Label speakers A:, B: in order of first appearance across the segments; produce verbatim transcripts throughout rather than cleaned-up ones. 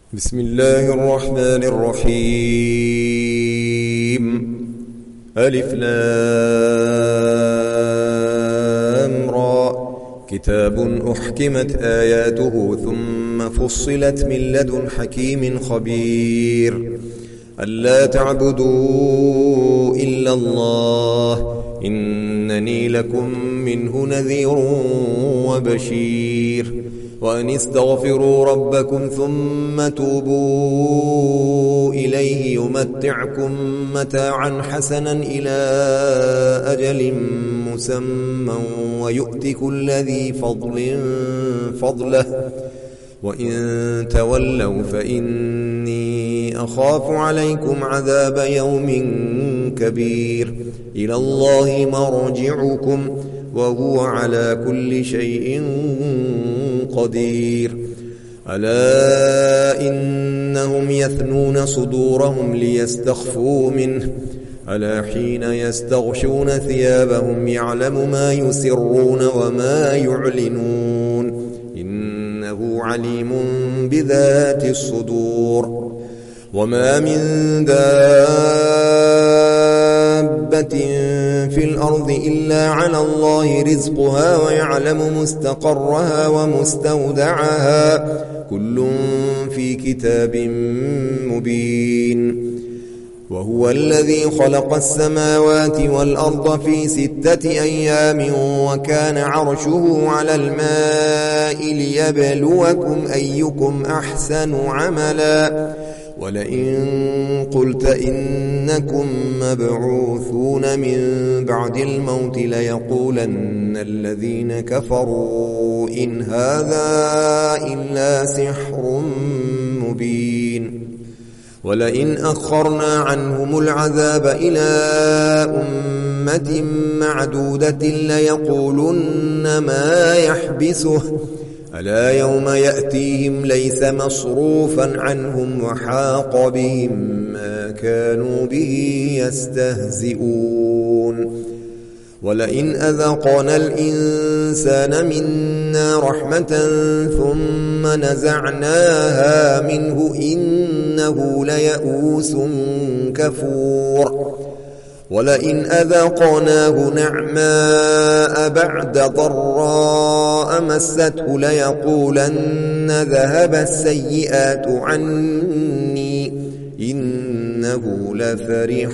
A: بسم الله الرحمن الرحيم. ألف لام را. كتاب أحكمت آياته ثم فصلت من لدن حكيم خبير. ألا تعبدوا إلا الله إنني لكم منه نذير وبشير. وأن استغفروا ربكم ثم توبوا إليه يمتعكم متاعا حسنا إلى أجل مسمى ويؤت كل ذي فضل فضله وإن تولوا فإني أخاف عليكم عذاب يوم كبير. إلى الله مرجعكم وهو على كل شيء قدير. ألا إنهم يثنون صدورهم ليستخفوا منه ألا حين يستغشون ثيابهم يعلم ما يسرون وما يعلنون إنه عليم بذات الصدور. وما من دابة في الأرض إلا على الله رزقها ويعلم مستقرها ومستودعها كل في كتاب مبين. وهو الذي خلق السماوات والأرض في ستة أيام وكان عرشه على الماء ليبلوكم أيكم أحسن عملا. ولئن قلت إنكم مبعوثون من بعد الموت ليقولن الذين كفروا إن هذا إلا سحر مبين. ولئن أخرنا عنهم العذاب إلى أمة معدودة ليقولن ما يحبسه ألا يوم يأتيهم ليس مصروفا عنهم وحاق بهم ما كانوا به يستهزئون. ولئن أذقنا الإنسان منا رحمة ثم نزعناها منه إنه ليئوس كفور. ولئن أذقناه نعماء بعد ضراء مسته ليقولن ذهب السيئات عني إنه لفرح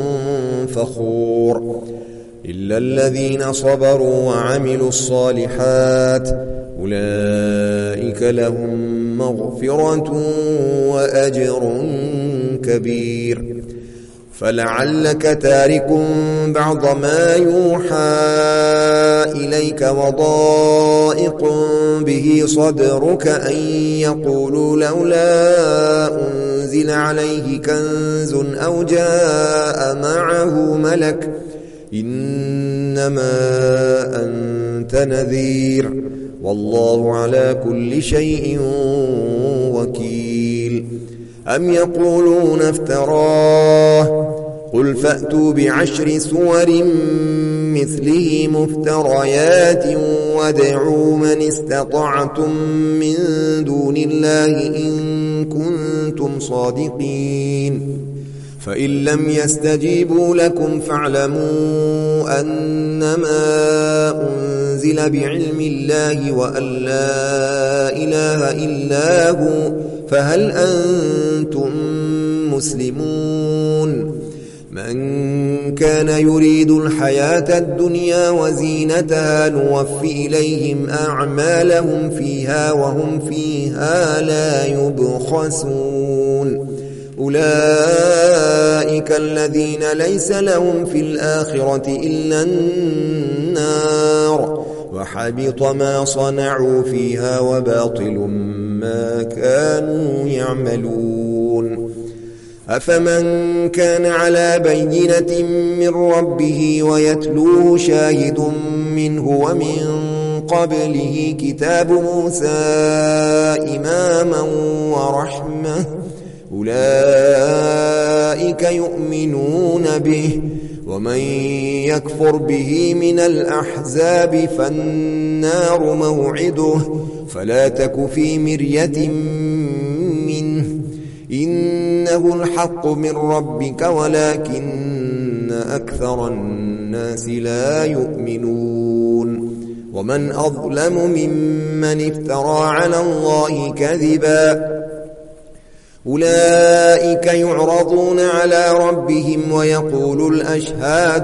A: فخور. إلا الذين صبروا وعملوا الصالحات أولئك لهم مغفرة وأجر كبير. فلعلك تارك بعض ما يوحى إليك وضائق به صدرك أن يقولوا لولا أنزل عليه كنز أو جاء معه ملك إنما أنت نذير والله على كل شيء وكيل. أم يقولون افتراه قل فأتوا بعشر سور مثله مفتريات وادعوا من استطعتم من دون الله إن كنتم صادقين. فإن لم يستجيبوا لكم فاعلموا أنما أنزل بعلم الله وأن لا إله إلا هو فهل أنتم مسلمون. من كان يريد الحياة الدنيا وزينتها نوفي إليهم أعمالهم فيها وهم فيها لا يبخسون. أولئك الذين ليس لهم في الآخرة إلا النار وحبط ما صنعوا فيها وباطل ما كانوا يعملون. أفمن كان على بينة من ربه ويتلوه شاهد منه ومن قبله كتاب موسى إماما ورحمة أولئك يؤمنون به. ومن يكفر به من الأحزاب فالنار موعده فلا تك في مرية منه إنه الحق من ربك ولكن أكثر الناس لا يؤمنون ومن أظلم ممن افترى على الله كذبا أولئك يعرضون على ربهم ويقول الأشهاد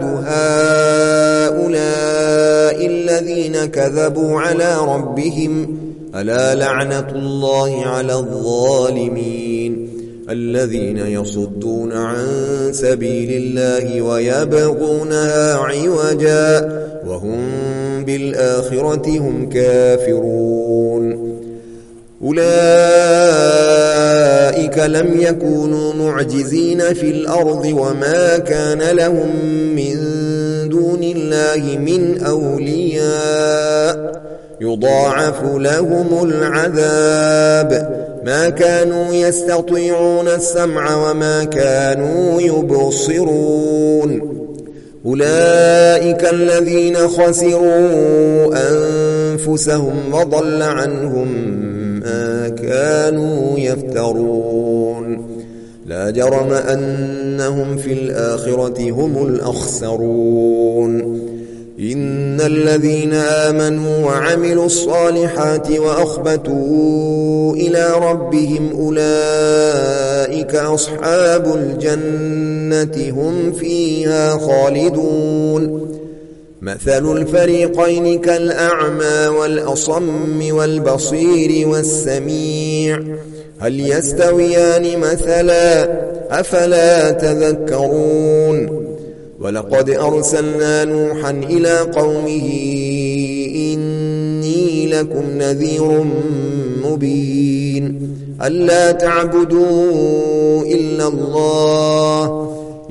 A: هؤلاء الذين كذبوا على ربهم ألا لعنة الله على الظالمين الذين يصدون عن سبيل الله ويبغونها عوجا وهم بالآخرة هم كافرون أولئك لم يكونوا معجزين في الأرض وما كان لهم من دون الله من أولياء يضاعف لهم العذاب ما كانوا يستطيعون السمع وما كانوا يبصرون أولئك الذين خسروا أنفسهم وضل عنهم ما كانوا يفترون لا جرم أنهم في الآخرة هم الأخسرون إن الذين آمنوا وعملوا الصالحات وأخبتوا إلى ربهم أولئك أصحاب الجنة هم فيها خالدون مثل الفريقين كالأعمى والأصم والبصير والسميع هل يستويان مثلا أفلا تذكرون ولقد أرسلنا نوحا إلى قومه إني لكم نذير مبين ألا تعبدوا إلا الله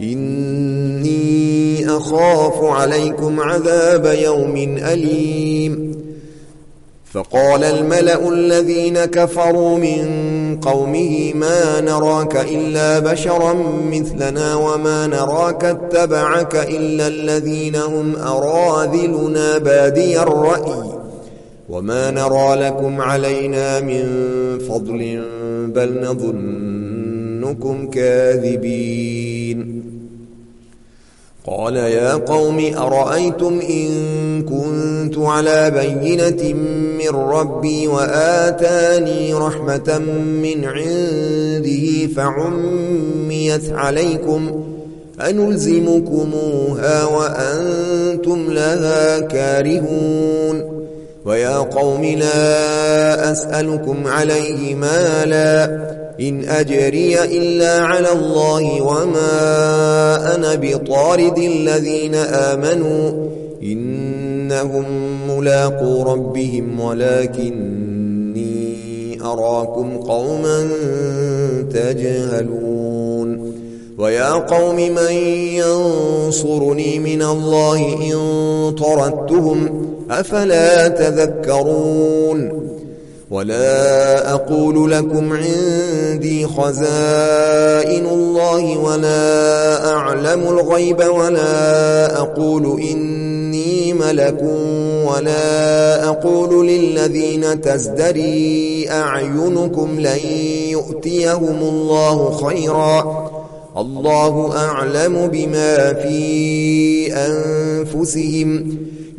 A: إني أخاف عليكم عذاب يوم أليم فقال الملأ الذين كفروا من قومه ما نراك إلا بشرا مثلنا وما نراك اتبعك إلا الذين هم أراذلنا بادي الرأي وما نرى لكم علينا من فضل بل نظنكم كاذبين قال يا قوم أرأيتم إن كنت على بينة من ربي وآتاني رحمة من عنده فعميت عليكم أنلزمكموها وأنتم لها كارهون ويا قوم لا أسألكم عليه مالا إن أجري إلا على الله وما أنا بطارد الذين آمنوا إنهم ملاقو ربهم ولكني أراكم قوما تجهلون ويا قوم من ينصرني من الله إن طردتهم أفلا تذكرون ولا أقول لكم عندي خزائن الله ولا أعلم الغيب ولا أقول إني ملك ولا أقول للذين تزدري أعينكم لن يؤتيهم الله خيرا الله أعلم بما في أنفسهم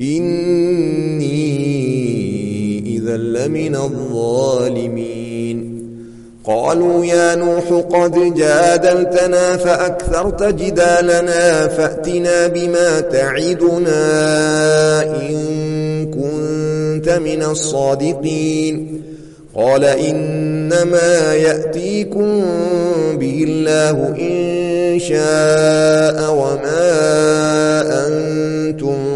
A: إني إذا لمن الظالمين قالوا يا نوح قد جادلتنا فأكثرت جدالنا فأتنا بما تعدنا إن كنت من الصادقين قال إنما يأتيكم به الله إن شاء وما أنتم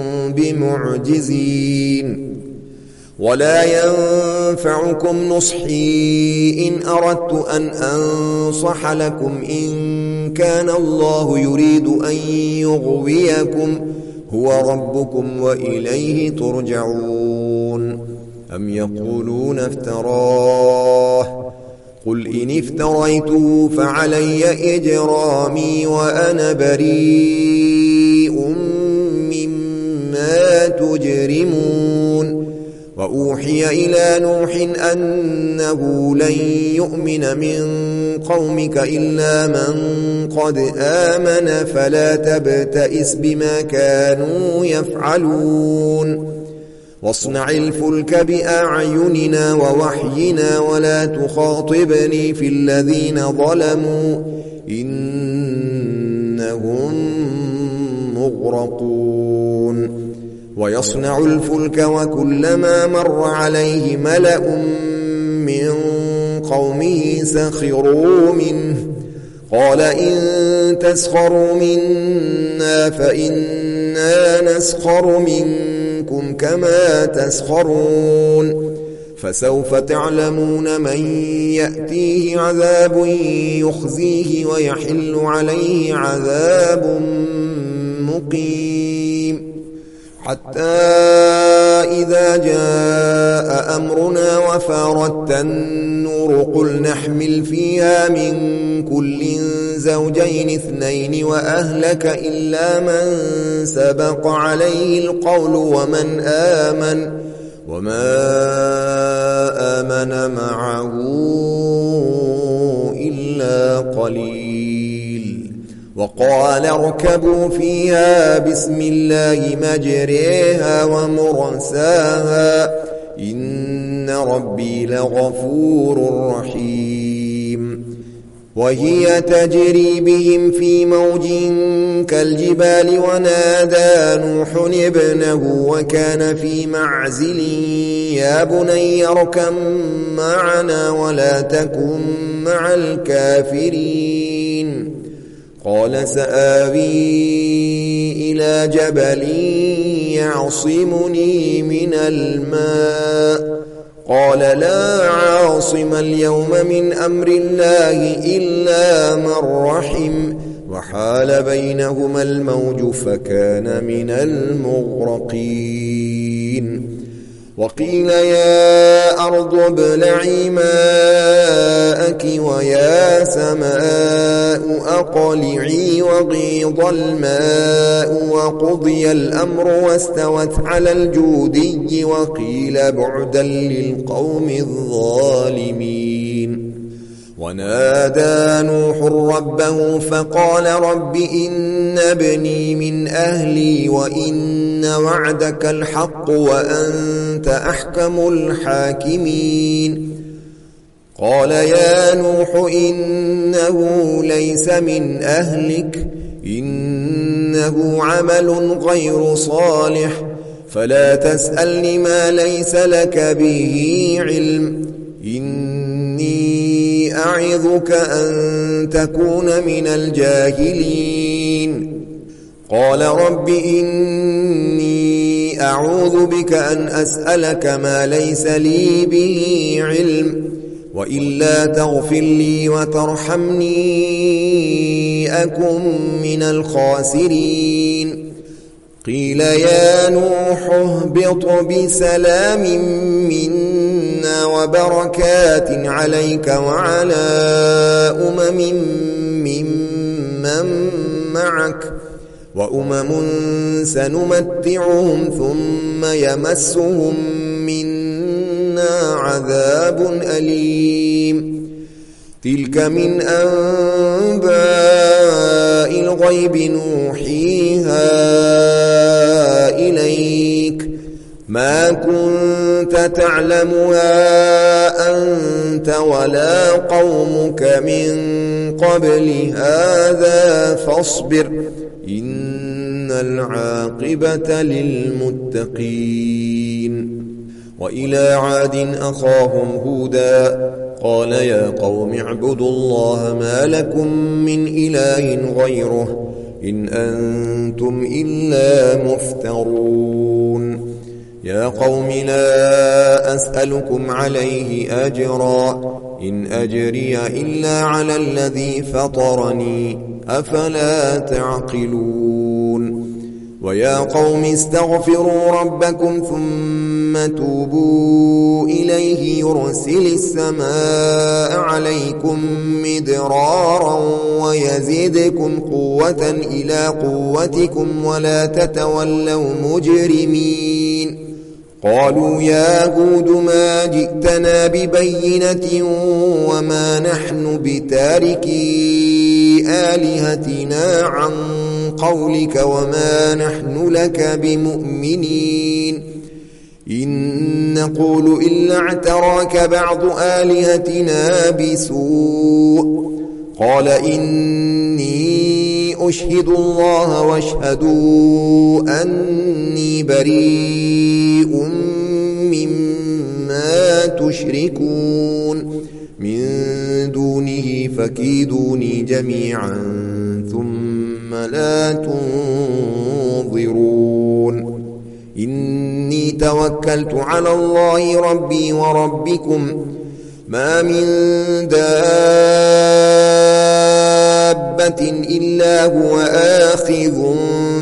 A: بمعجزين ولا ينفعكم نصحي إن أردت أن أنصح لكم إن كان الله يريد أن يغويكم هو ربكم وإليه ترجعون أم يقولون افتراه قل إن افتريته فعلي إجرامي وأنا بريء مما تجرمون وأوحي إلى نوح أنه لن يؤمن من قومك إلا من قد آمن فلا تبتئس بما كانوا يفعلون واصنع الفلك بأعيننا ووحينا ولا تخاطبني في الذين ظلموا إنهم مغرقون ويصنع الفلك وكلما مر عليه ملأ من قومه سخروا منه قال إن تسخروا منا فإنا نسخر منكم كما تسخرون فسوف تعلمون من يأتيه عذاب يخزيه ويحل عليه عذاب مقيم حتى إذا جاء أمرنا وفارت النور قل نحمل فيها من كل زوجين اثنين وأهلك إلا من سبق عليه القول ومن آمن وما آمن معه إلا قليل وقال اركبوا فيها بسم الله مجريها ومرساها إن ربي لغفور رحيم وهي تجري بهم في موج كالجبال ونادى نوح ابنه وكان في معزل يا بني اركب معنا ولا تكن مع الكافرين قال سآوي إلى جبل يعصمني من الماء قال لا عاصم اليوم من أمر الله إلا من رحم وحال بينهما الموج فكان من المغرقين وقيل يا أرض ابلعي ماءك ويا سماء أقلعي وغيض الماء وقضي الأمر واستوت على الجودي وقيل بعدا للقوم الظالمين ونادى نوح ربه فقال رب إن ابني من أهلي وإن وعدك الحق وأنت أحكم الحاكمين قال يا نوح إنه ليس من أهلك إنه عمل غير صالح فلا تسألني ما ليس لك به علم إني أعظك أن تكون من الجاهلين قال رب إني أعوذ بك أن أسألك ما ليس لي به علم وإلا تغفر لي وترحمني أكن من الخاسرين قيل يا نوح اهبط بسلام منا وبركات عليك وعلى أمم ممن معك وأمم سنمتعهم ثم يمسهم منا عذاب أليم تلك من أنباء الغيب نوحيها إليك ما كنت تعلمها أنت ولا قومك من قبل هذا فاصبر إن العاقبة للمتقين وإلى عاد أخاهم هودا قال يا قوم اعبدوا الله ما لكم من إله غيره إن أنتم إلا مفترون يا قوم لا أسألكم عليه أجرا إن أجري إلا على الذي فطرني أفلا تعقلون ويا قوم استغفروا ربكم ثم توبوا إليه يرسل السماء عليكم مدرارا ويزيدكم قوة إلى قوتكم ولا تتولوا مجرمين قالوا يا هود ما جئتنا ببينة وما نحن بتاركي آلهتنا عن قولك وما نحن لك بمؤمنين إن نقول إلا اعتراك بعض آلهتنا بسوء قال إني أشهد الله واشهدوا أني بريء مما تشركون من دونه فكيدوني جميعا ثم لا تنظرون إني توكلت على الله ربي وربكم ما من دابة إلا هو آخذ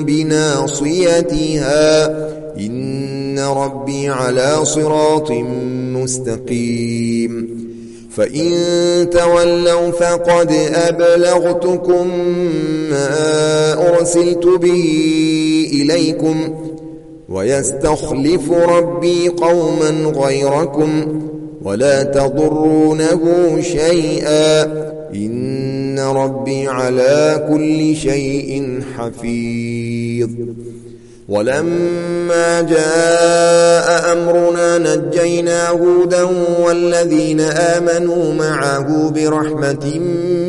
A: بناصيتها إن ربي على صراط مستقيم فإن تولوا فقد أبلغتكم ما أرسلت به إليكم ويستخلف ربي قوما غيركم ولا تضرونه شيئا إن ربي على كل شيء حفيظ ولما جاء أمرنا نجينا هودا والذين آمنوا معه برحمة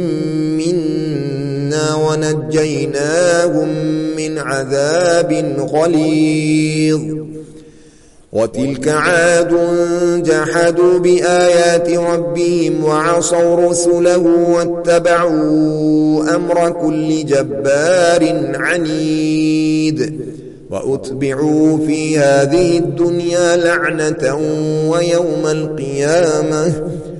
A: منا ونجيناهم من عذاب غليظ وتلك عاد جحدوا بآيات ربهم وعصوا رسله واتبعوا أمر كل جبار عنيد وأتبعوا في هذه الدنيا لعنة ويوم القيامة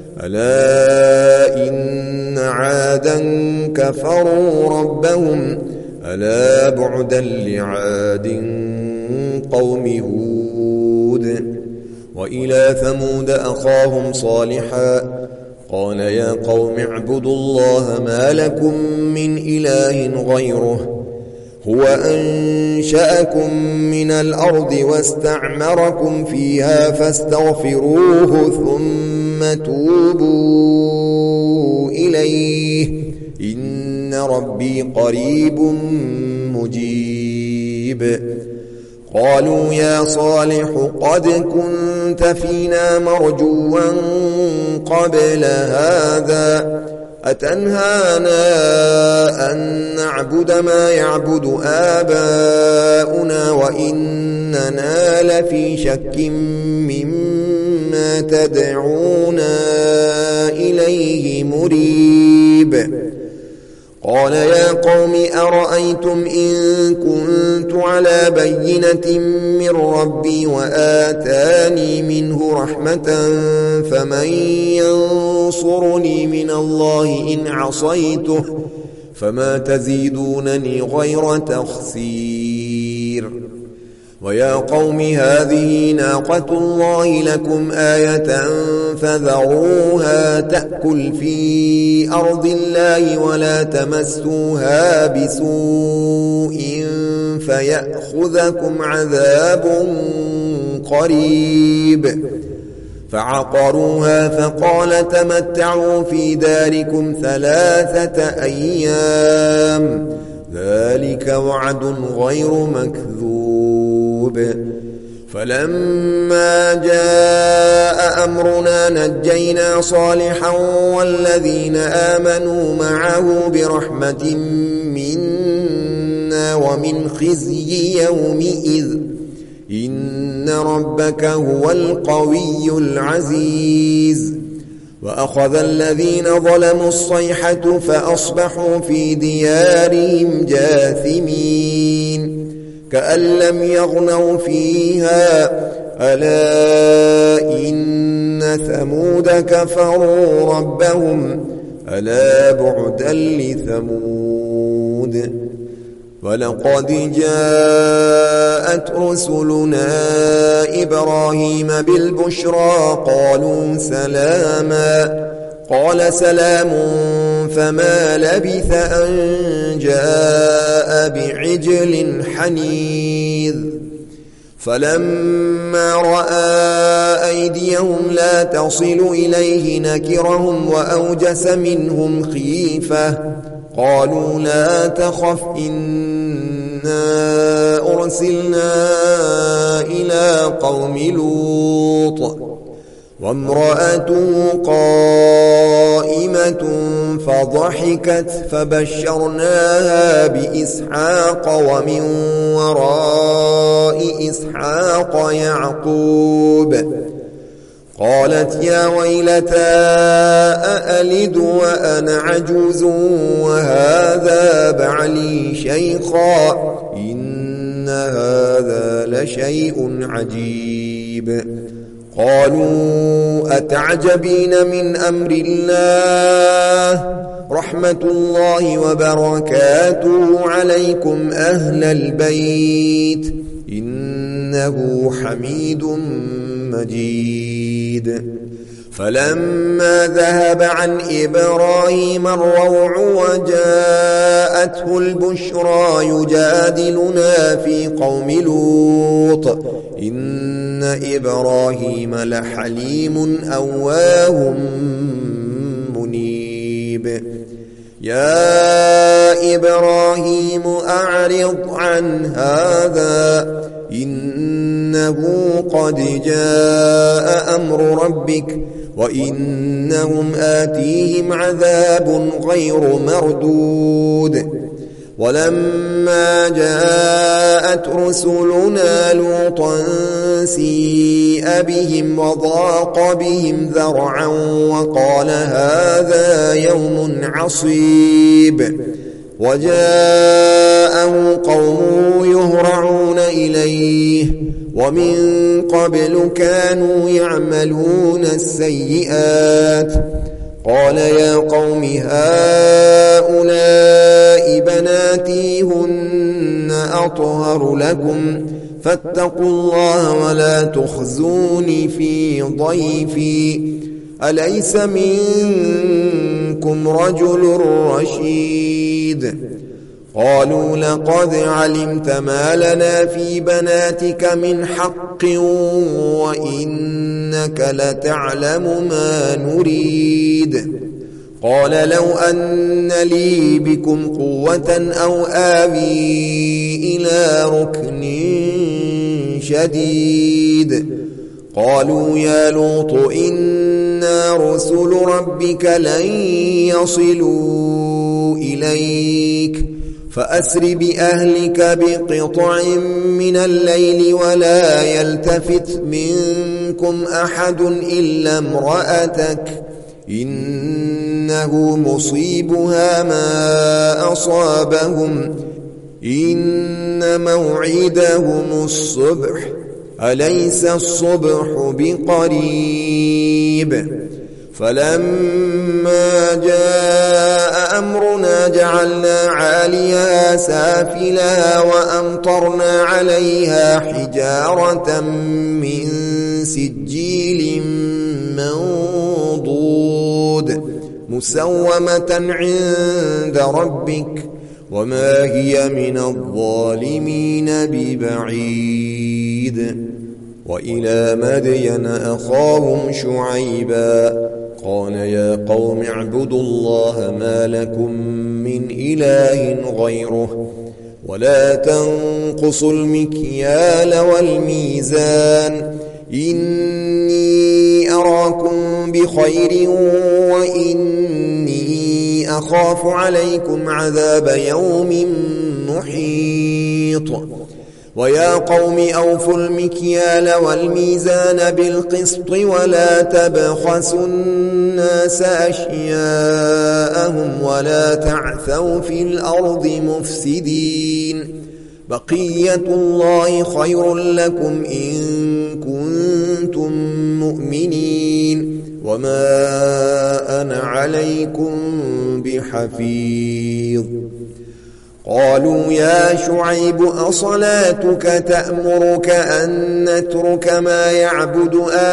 A: ألا إن عادا كفروا ربهم ألا بعدا لعاد قوم هود وإلى ثمود أخاهم صالحا قال يا قوم اعبدوا الله ما لكم من إله غيره هو أنشأكم من الأرض واستعمركم فيها فاستغفروه ثم توبوا إليه إن ربي قريب مجيب قالوا يا صالح قد كنت فينا مرجوا قبل هذا أتنهانا أن نعبد ما يعبد آباؤنا وإننا لفي شك مما تدعونا إليه مريب قال يا قوم أرأيتم إن كنت على بينة من ربي وآتاني منه رحمة فمن ينصرني من الله إن عصيته فما تزيدونني غير تخسير ويا قوم هذه ناقة الله لكم آية فذروها تأكل في أرض الله ولا تمسوها بسوء فيأخذكم عذاب قريب فعقروها فقال تمتعوا في داركم ثلاثة أيام ذلك وعد غير مكذوب فلما جاء أمرنا نجينا صالحا والذين آمنوا معه برحمة منا ومن خزي يومئذ إن ربك هو القوي العزيز وأخذ الذين ظلموا الصيحة فأصبحوا في ديارهم جاثمين كأن لم يغنوا فيها ألا إن ثمود كفروا ربهم ألا بعدا لثمود ولقد جاءت رسلنا إبراهيم بالبشرى قالوا سلاما قال سلام فما لبث أن جاء بعجل حنيذ فلما رأى أيديهم لا تصل إليه نكرهم وأوجس منهم خيفة قالوا لا تخف إنا أرسلنا إلى قوم لوط وامرأته قائمة فضحكت فبشرناها بإسحاق ومن وراء إسحاق يعقوب قالت يا ويلتى أألد وأنا عجوز وهذا بعلي شيخا إن هذا لشيء عجيب قالوا أتعجبين من أمر الله رحمة الله وبركاته عليكم أهل البيت إنه حميد مجيد فلما ذهب عن إبراهيم الروع وجاءته البشرى يجادلنا في قوم لوط إن إبراهيم لحليم أواه منيب يا إبراهيم أعرض عن هذا إنه قد جاء أمر ربك وإنهم آتيهم عذاب غير مردود ولما جاءت رسلنا لوطا سيء بهم وضاق بهم ذرعا وقال هذا يوم عصيب وجاءه قومه يهرعون إليه ومن قبل كانوا يعملون السيئات قال يا قوم هؤلاء بناتي هن أطهر لكم فاتقوا الله ولا تخزوني في ضيفي أليس منكم رجل رشيد قالوا لقد علمت ما لنا في بناتك من حق وإنك لتعلم ما نريد قال لو أن لي بكم قوة أو آوي إلى ركن شديد قالوا يا لوط إنا رسل ربك لن يصلوا إليك فأسر بأهلك بقطع من الليل ولا يلتفت منكم أحد إلا امرأتك إنه مصيبها ما أصابهم إن موعدهم الصبح أليس الصبح بقريب فلما جاء أمرنا جعلنا عاليها سافلها وأمطرنا عليها حجارة من سجيل منضود مسومة عند ربك وما هي من الظالمين ببعيد وإلى مدين أخاهم شعيبا قال يا قوم اعبدوا الله ما لكم من إله غيره ولا تنقصوا المكيال والميزان إني أراكم بخير وإني أخاف عليكم عذاب يوم محيط ويا قوم أوفوا المكيال والميزان بالقسط ولا تبخسوا الناس أشياءهم ولا تعثوا في الأرض مفسدين بقية الله خير لكم إن كنتم مؤمنين وما أنا عليكم بحفيظ قالوا يا شعيب أصلاتك تأمرك أن نترك ما يعبد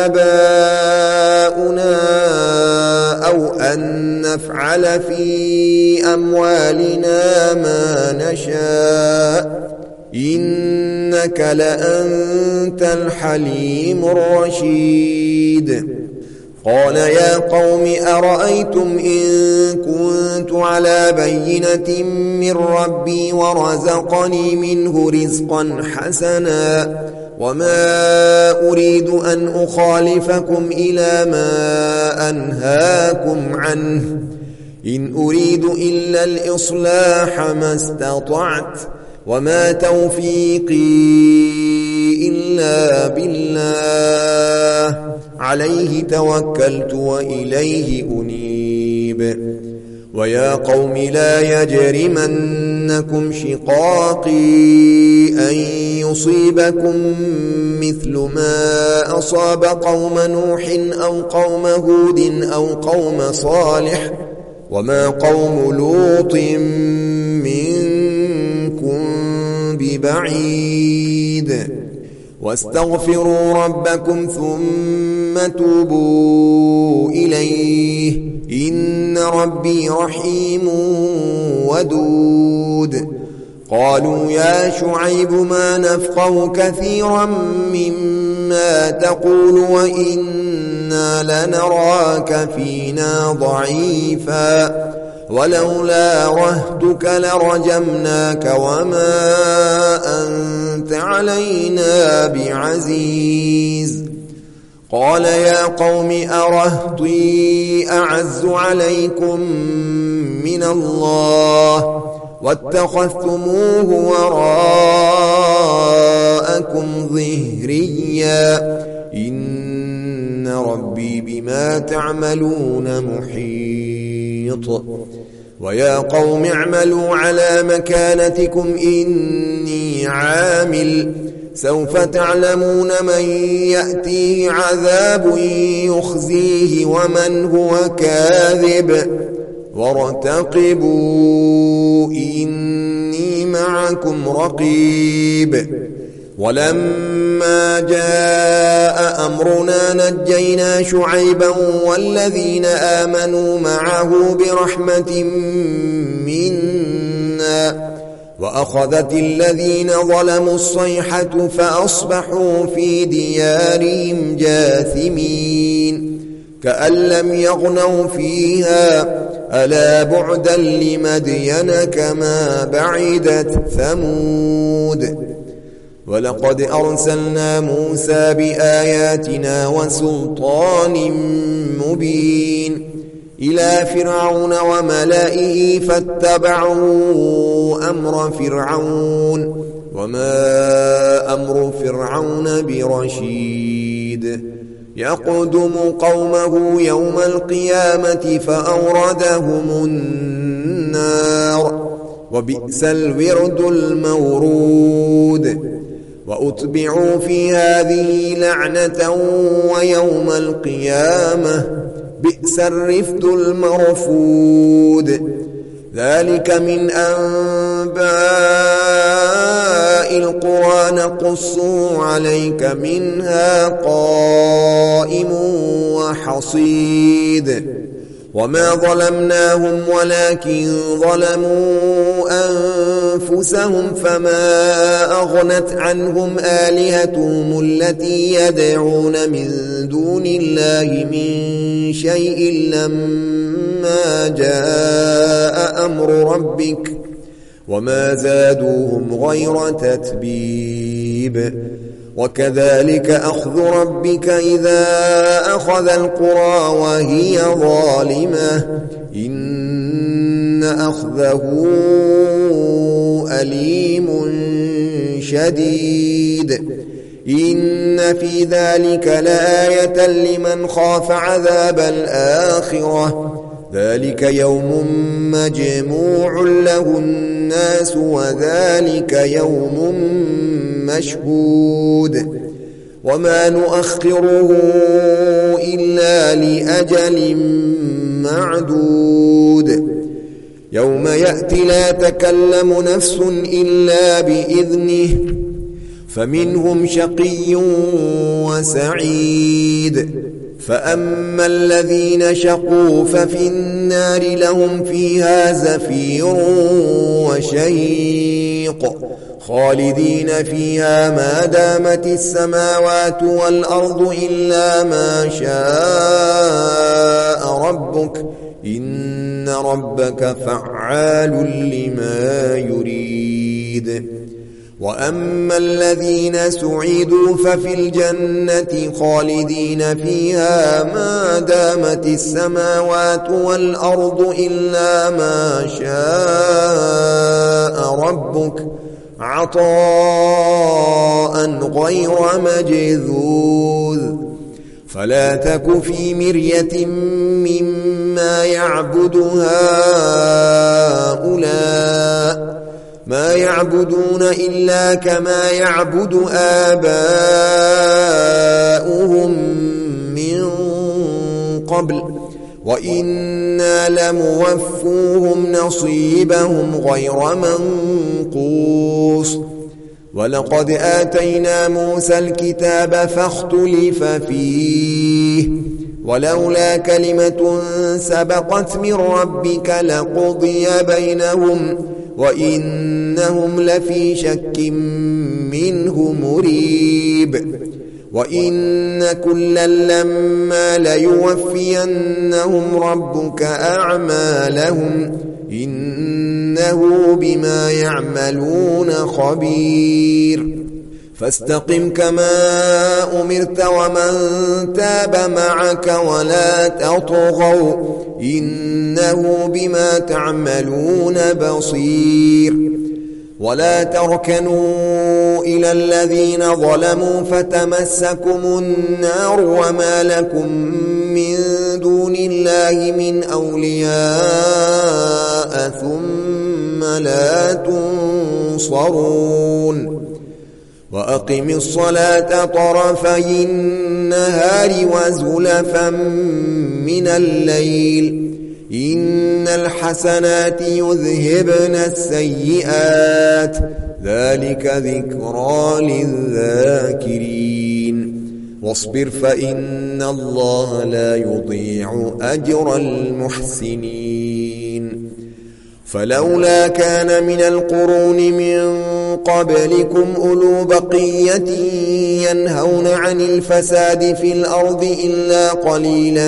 A: آباؤنا أو أن نفعل في أموالنا ما نشاء إنك لأنت الحليم الرشيد قال يا قوم أرأيتم إن كنت على بينة من ربي ورزقني منه رزقا حسنا وما أريد أن أخالفكم إلى ما أنهاكم عنه إن أريد إلا الإصلاح ما استطعت وما توفيقي إلا بالله عليه توكلت وإليه أنيب ويا قوم لا يجرمنكم شقاقي أن يصيبكم مثل ما أصاب قوم نوح أو قوم هود أو قوم صالح وما قوم لوط منكم ببعيد واستغفروا ربكم ثم توبوا إليه إن ربي رحيم ودود قالوا يا شعيب ما نفقه كثيرا مما تقول وإنا لنراك فينا ضعيفا ولولا رهتك لرجمناك وما أنت علينا بعزيز قال يا قوم أرهطي أعز عليكم من الله واتخذتموه وراءكم ظهريا إن ربي بما تعملون محيط ويا قوم اعملوا على مكانتكم إني عامل سوف تعلمون من يأتيه عذاب يخزيه ومن هو كاذب وارتقبوا إني معكم رقيب ولما جاء أمرنا نجينا شعيبا والذين آمنوا معه برحمة منا وأخذت الذين ظلموا الصيحة فأصبحوا في ديارهم جاثمين كأن لم يغنوا فيها ألا بعدا لمدين كما بعدت ثمود ولقد أرسلنا موسى بآياتنا وسلطان مبين إلى فرعون وملئه فاتبعوا أمر فرعون وما أمر فرعون برشيد يقدم قومه يوم القيامة فأوردهم النار وبئس الورد المورود وأتبعوا في هذه لعنة ويوم القيامة بئس الرفد المرفود ذلك من أنباء القرى نقصه عليك منها قائم وحصيد وما ظلمناهم ولكن ظلموا أنفسهم فما أغنت عنهم آلهتهم التي يدعون من دون الله من شيء لما جاء أمر ربك وما زادوهم غير تتبيب وكذلك أخذ ربك إذا أخذ القرى وهي ظالمة إن أخذه أليم شديد إن في ذلك لآية لمن خاف عذاب الآخرة ذلك يوم مجموع له الناس وذلك يوم مشهود وما نؤخره إلا لأجل معدود يوم يأتي لا تكلم نفس إلا بإذنه فمنهم شقي وسعيد فأما الذين شقوا ففي النار لهم فيها زفير وشيق خالدين فيها ما دامت السماوات والأرض إلا ما شاء ربك إن ربك فعال لما يريد. وأما الذين سعدوا ففي الجنة خالدين فيها ما دامت السماوات والأرض إلا ما شاء ربك عطاء غير مجذوذ. فلا تك في مرية مما يعبد هؤلاء ما يعبدون إلا كما يعبد آباؤهم من قبل وإنا لموفوهم نصيبهم غير منقوص. ولقد آتينا موسى الكتاب فاختلف فيه ولولا كلمة سبقت من ربك لقضي بينهم وإنهم لفي شك منه مريب. وإن كلا لما ليوفينهم ربك أعمالهم إنه بما يعملون خبير. فاستقم كما أمرت ومن تاب معك ولا تطغوا إنه بما تعملون بصير. ولا تركنوا إلى الذين ظلموا فتمسكم النار وما لكم من دون الله من أولياء ثم لا تنصرون. وأقم الصلاة طرفي النهار وزلفا من الليل إن الحسنات يذهبن السيئات ذلك ذكرى للذاكرين. واصبر فإن الله لا يضيع أجر المحسنين. فلولا كان من القرون من قبلكم أولو بقية ينهون عن الفساد في الأرض إلا قليلا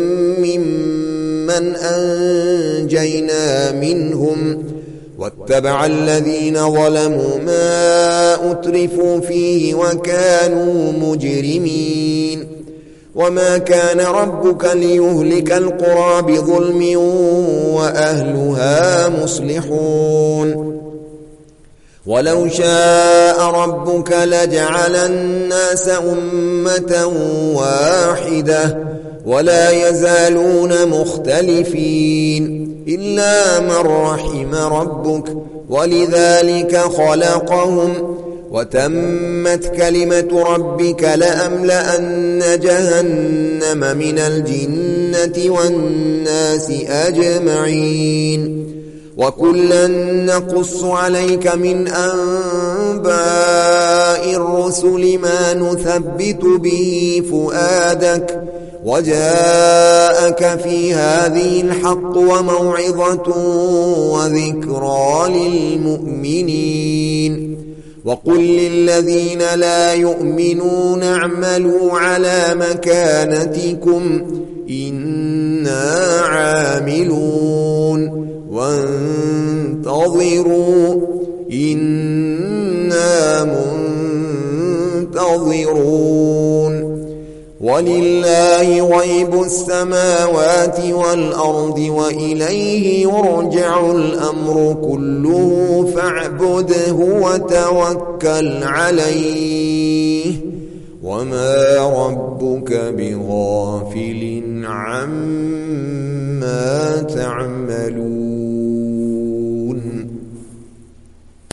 A: ممن أنجينا منهم واتبع الذين ظلموا ما أترفوا فيه وكانوا مجرمين. وما كان ربك ليهلك القرى بظلم وأهلها مصلحون. ولو شاء ربك لجعل الناس أمة واحدة ولا يزالون مختلفين إلا من رحم ربك ولذلك خلقهم وتمت كلمة ربك لأملأن جهنم من الجنة والناس أجمعين. وكلا نقص عليك من أنباء الرسل ما نثبت به فؤادك وجاءك في هذه الحق وموعظة وذكرى للمؤمنين. وقل للذين لا يؤمنون اعملوا على مكانتكم إنا عاملون وانتظروا إنا منتظرون. ولله غيب السماوات والأرض وإليه يرجع الأمر كله فاعبده وتوكل عليه وما ربك بغافل عما تعملون.